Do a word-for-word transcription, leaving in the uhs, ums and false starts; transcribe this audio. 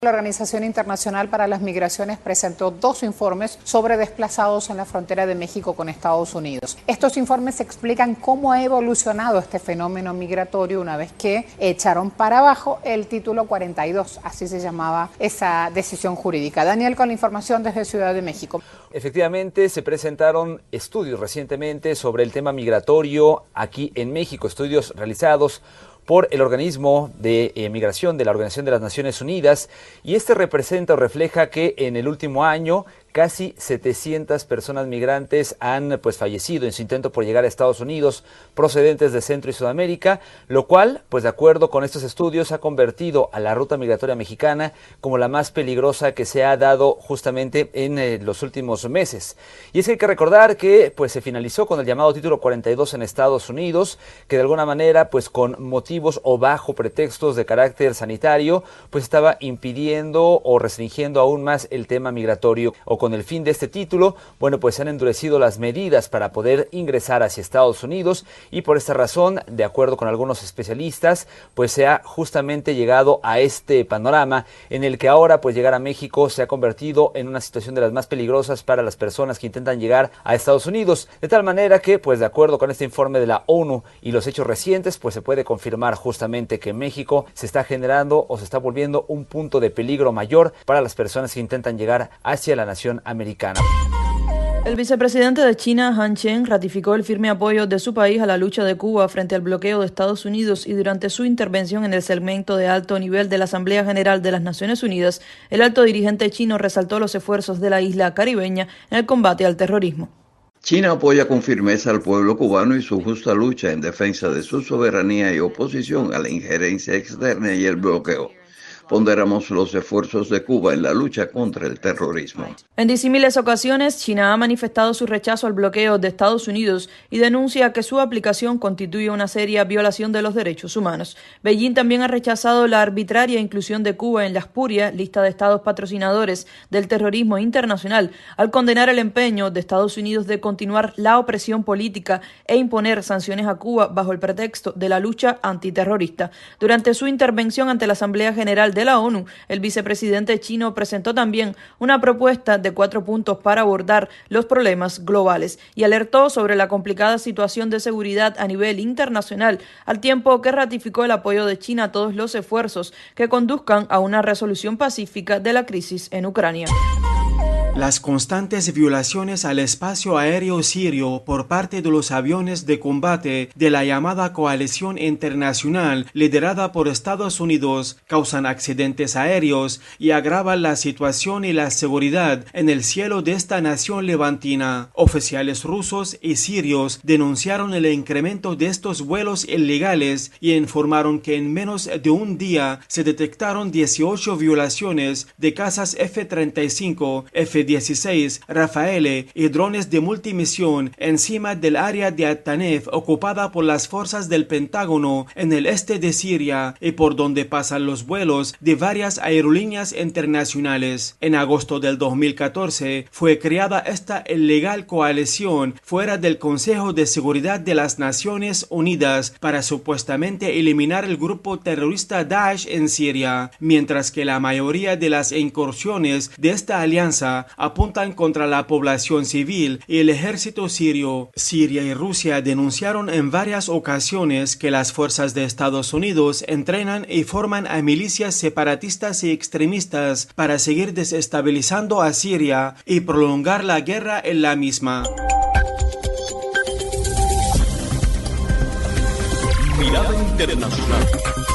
La Organización Internacional para las Migraciones presentó dos informes sobre desplazados en la frontera de México con Estados Unidos. Estos informes explican cómo ha evolucionado este fenómeno migratorio una vez que echaron para abajo el título cuarenta y dos, así se llamaba esa decisión jurídica. Daniel, con la información desde Ciudad de México. Efectivamente, se presentaron estudios recientemente sobre el tema migratorio aquí en México, estudios realizados por el organismo de eh, migración de la Organización de las Naciones Unidas, y este representa o refleja que en el último año casi setecientas personas migrantes han pues fallecido en su intento por llegar a Estados Unidos procedentes de Centro y Sudamérica, lo cual, pues de acuerdo con estos estudios, ha convertido a la ruta migratoria mexicana como la más peligrosa que se ha dado justamente en eh, los últimos meses. Y es que hay que recordar que pues se finalizó con el llamado título cuarenta y dos en Estados Unidos, que de alguna manera pues con motivos o bajo pretextos de carácter sanitario pues estaba impidiendo o restringiendo aún más el tema migratorio. O con el fin de este título, bueno, pues se han endurecido las medidas para poder ingresar hacia Estados Unidos, y por esta razón, de acuerdo con algunos especialistas, pues se ha justamente llegado a este panorama en el que ahora pues llegar a México se ha convertido en una situación de las más peligrosas para las personas que intentan llegar a Estados Unidos, de tal manera que pues de acuerdo con este informe de la ONU y los hechos recientes, pues se puede confirmar justamente que México se está generando o se está volviendo un punto de peligro mayor para las personas que intentan llegar hacia la nación americana. El vicepresidente de China, Han Zheng, ratificó el firme apoyo de su país a la lucha de Cuba frente al bloqueo de Estados Unidos, y durante su intervención en el segmento de alto nivel de la Asamblea General de las Naciones Unidas, el alto dirigente chino resaltó los esfuerzos de la isla caribeña en el combate al terrorismo. China apoya con firmeza al pueblo cubano y su justa lucha en defensa de su soberanía y oposición a la injerencia externa y el bloqueo. Ponderamos los esfuerzos de Cuba en la lucha contra el terrorismo. En disímiles ocasiones, China ha manifestado su rechazo al bloqueo de Estados Unidos y denuncia que su aplicación constituye una seria violación de los derechos humanos. Beijing también ha rechazado la arbitraria inclusión de Cuba en la espuria lista de estados patrocinadores del terrorismo internacional, al condenar el empeño de Estados Unidos de continuar la opresión política e imponer sanciones a Cuba bajo el pretexto de la lucha antiterrorista. Durante su intervención ante la Asamblea General de de la ONU, el vicepresidente chino presentó también una propuesta de cuatro puntos para abordar los problemas globales y alertó sobre la complicada situación de seguridad a nivel internacional, al tiempo que ratificó el apoyo de China a todos los esfuerzos que conduzcan a una resolución pacífica de la crisis en Ucrania. Las constantes violaciones al espacio aéreo sirio por parte de los aviones de combate de la llamada coalición internacional liderada por Estados Unidos causan accidentes aéreos y agravan la situación y la seguridad en el cielo de esta nación levantina. Oficiales rusos y sirios denunciaron el incremento de estos vuelos ilegales y informaron que en menos de un día se detectaron dieciocho violaciones de cazas F treinta y cinco, F dieciséis, Rafael y drones de multimisión encima del área de At-Tanef ocupada por las fuerzas del Pentágono en el este de Siria y por donde pasan los vuelos de varias aerolíneas internacionales. En agosto del dos mil catorce fue creada esta ilegal coalición fuera del Consejo de Seguridad de las Naciones Unidas para supuestamente eliminar el grupo terrorista Daesh en Siria, mientras que la mayoría de las incursiones de esta alianza apuntan contra la población civil y el ejército sirio. Siria y Rusia denunciaron en varias ocasiones que las fuerzas de Estados Unidos entrenan y forman a milicias separatistas y extremistas para seguir desestabilizando a Siria y prolongar la guerra en la misma. Mirada Internacional.